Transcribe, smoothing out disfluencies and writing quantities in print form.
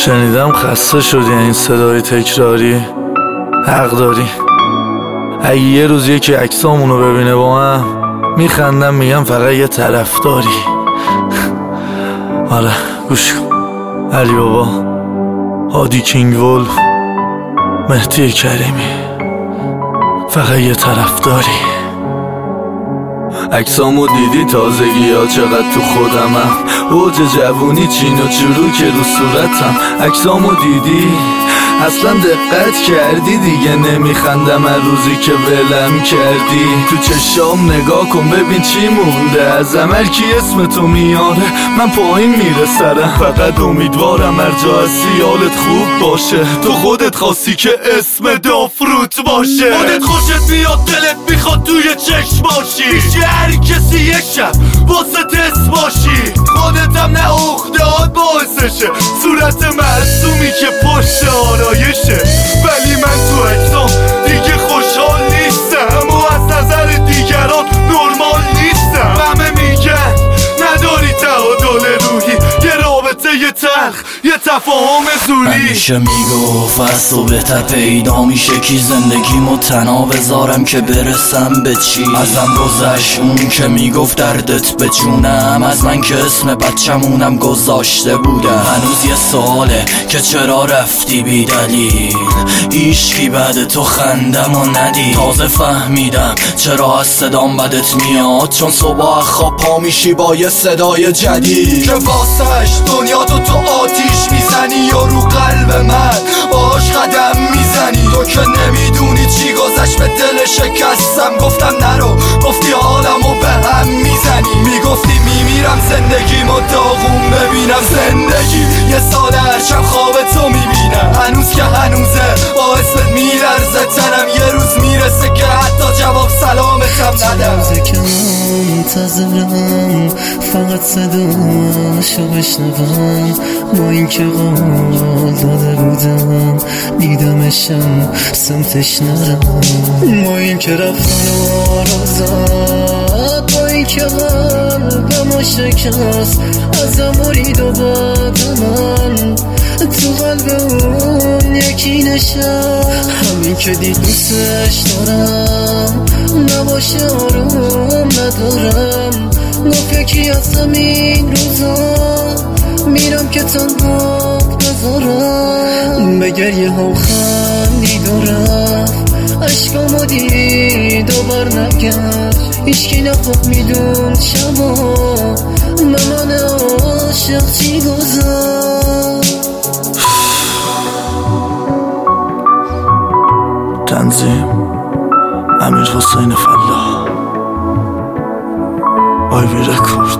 شنیدم خسته شدی این صدای تکراری. حق داری. اگه یه روز یکی عکسامونو ببینه با هم میخندم میگم فقط یه طرفداری. آره گوش کن. علی بابا، هادی کینگ ولف، مهدی کریمی، فقط یه طرفداری. عکسامو دیدی تازگی ها چقدر تو خودمم، اوج جوونی چین و چروک رو صورتم. عکسامو دیدی اصلا دقت کردی دیگه نمیخندم هر روزی که ولم کردی. تو چشام نگاه کن ببین چی مونده ازم، هر کی اسم تو میاره من پایین میره سرم. فقط امیدوارم هر جا هستی حالت خوب باشه، تو خودت خواستی که اسم دافروت باشه. خودت خوشت میاد دلت میخواد توی چشم باشی، پیش هر کسی یک شب واسه تست باشی. خودتم نه اخدهات باعثشه، صورت معصومی که پشت آرایشه. ولی من تو عکسام دیگه خوشحال نیستم و از نظر دیگران نرمال نیستم. همه میگن نداری تعادل روحی، یه رابطه یه تلخ یه تفاهم زوری. همیشه میگفت از صبح پیدا میشه کی زندگیمو تنها بذارم که برسم به چی. ازم گذشت اون که میگفت دردت به جونم، از من که اسم بچمونم گذاشته بودم. هنوز یه سواله که چرا رفتی بی دلیل، هیچکی بعد تو خندم و ندید. تازه فهمیدم چرا از صدام بدت میاد، چون صبح خواب پا میشی با یه صدای جدید که واسش دنیا تو آتیش میزنی و رو قلب من باش قدم میزنی. تو که نمیدونی چی گذشت به دل شکستم، گفتم نرو گفتی حالمو به هم میزنی. میگفتی میمیرم زندگیمو داغون ببینم، زندگی یه سال هرشب خواب تو میبینم. هنوز که هنوزه با اسمت میلرزه تنم، یه روز میرسه که حتی جواب سلامتم ندم. منتظرم فقط صداشو بشنوم، با این که قول داده بودم دیدمشم سمتش نرم. با این که رفتن و رازد، با این که قلبمو شکست ازم برید و بعد من تو قلب اون یکی نشست. همین که دید دوستش دارم نباشه آروم ندارم، گفت یکی از همین روزا میرم که تنها بذارم. به گریه ها خندی دارم عشقامو دید و بر نگشت، هیچکی نفهمیدون شبا به من عاشق چی گذاشت. تنظیم امیر حسین فلاح، آیوی رکورد.